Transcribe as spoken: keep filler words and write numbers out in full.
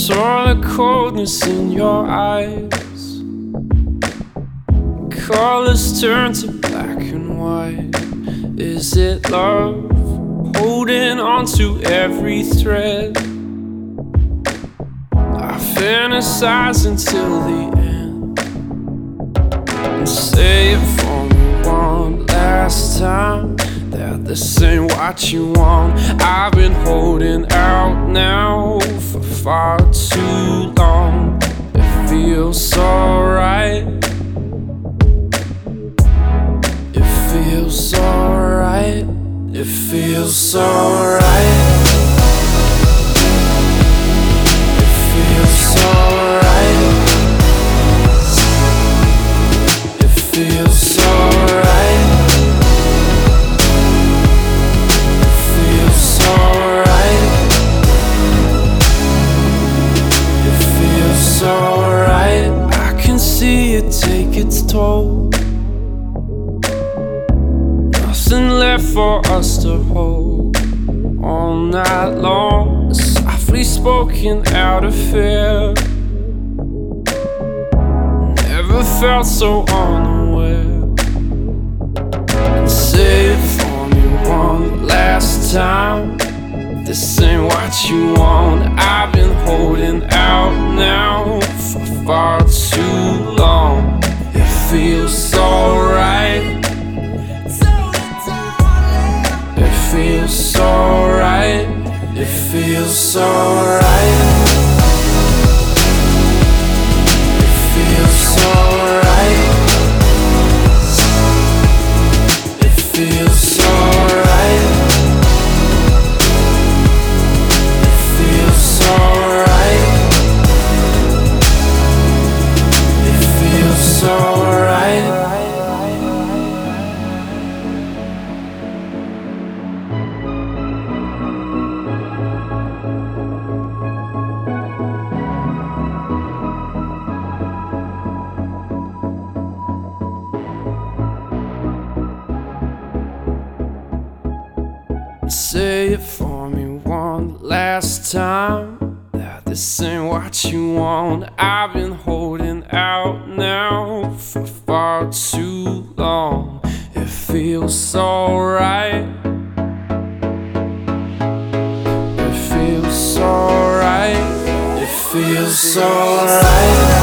saw the coldness in your eyes. Colors turn to black and white. Is it love holding on to every thread? I fantasize until the end and say it for me one last time that this ain't what you want. I've been holding out now for far too long. It feels so right. It feels so right. It feels so right. It feels so right. It feels so right. It feels so right. It feels so right. I can see it take its toll. Nothing left for us to hold all night long. Softly spoken out of fear. Never felt so unaware. And say it for me one last time. This ain't what you want. I've been holding out now for far too long. It feels so right. It feels so right. It feels so right. It feels so right. It feels so right. It feels so right. It feels so right. Say it for me one last time that this ain't what you want. I've been holding out now for far too long. It feels so right. It feels so right. It feels so right.